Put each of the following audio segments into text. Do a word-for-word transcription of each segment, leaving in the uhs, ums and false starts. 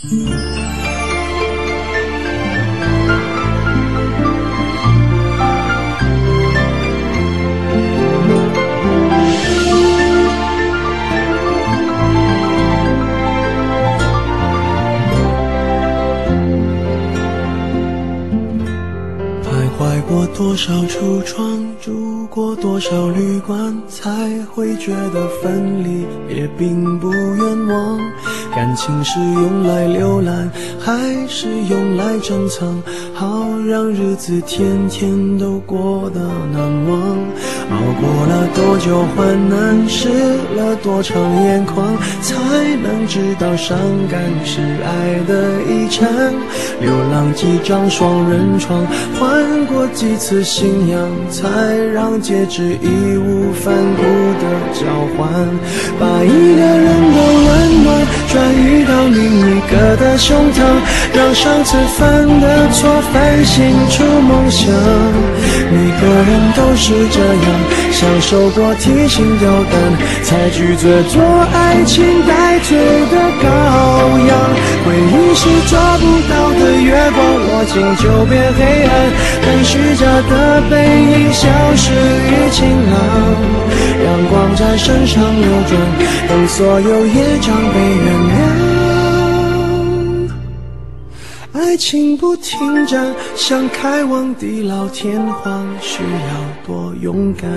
过多少橱窗，住过多少旅馆，才会觉得分离也并不冤枉。感情是用来浏览，还是用来珍藏？好让日子天天都过得难忘。熬过了多久患难，湿了多长眼眶，才能知道伤感是爱的遗产。流浪几张双人床，换过几次信仰，才让戒指义无反顾的交换。把一个人的温暖转移到另一个的胸膛，让上次犯的错反省出梦想。每个人都是这样，享受过提心吊胆，才拒绝做爱情带罪的羔羊。回忆是抓不到的月光，握紧就变黑暗，等虚假的背影消失于晴朗。阳光在身上流转，等所有业障被原谅。爱情不停站，想开往地老天荒，需要多勇敢。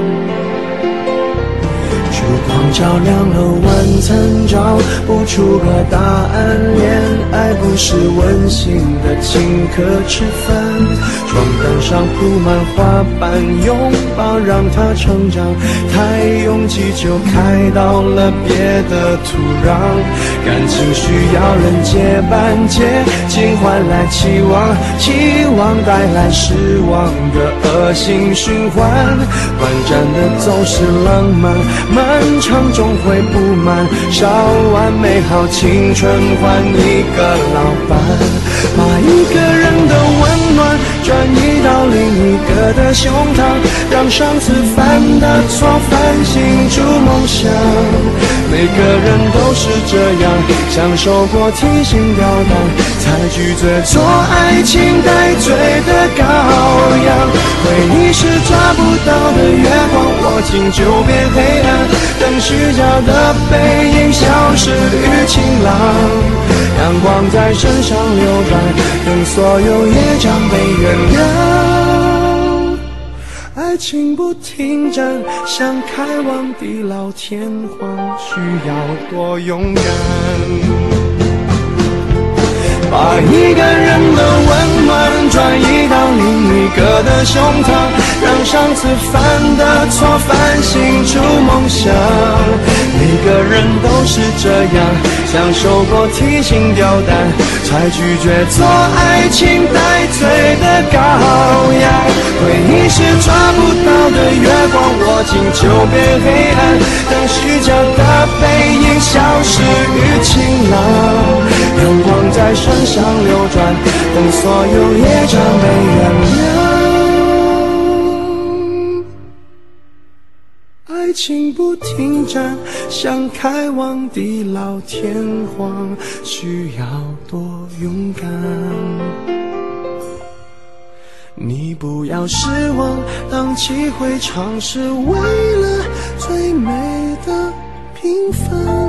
烛光照亮了晚餐，找不出个答案。恋爱不是温馨的请客吃饭，床单上铺满花瓣，拥抱让它成长。太拥挤就开到了别的土壤，感情需要人结伴，接近换来期望，期望带来失望的恶性循环。短暂的总是浪漫，漫长终会不满，烧完美好青春换一个老伴。把一个人的温暖转移到另一个的胸膛，让上次犯的错反省出梦想。每个人都是这样，享受过提心吊胆，才拒绝做爱情带罪的羔羊。回忆是抓不到的月光，握紧就变黑暗，等虚假的背影消失于晴朗。阳光在身上流转，等所有业障被原谅。爱情不停站，想开往地老天荒，需要多勇敢。把一个人的温暖转移到另一个的胸膛，让上次犯的错反省出梦想。每个人都是这样，享受过提心吊胆，才拒绝做爱情带罪的羔羊。回忆是抓不到的月光，握紧就变黑暗，等虚假的背影消失于晴朗。阳光在身上流转，等所有业障被原谅。爱情不停站，想开往地老天荒，需要多勇敢。你不要失望，荡气回肠是为了最美的平凡。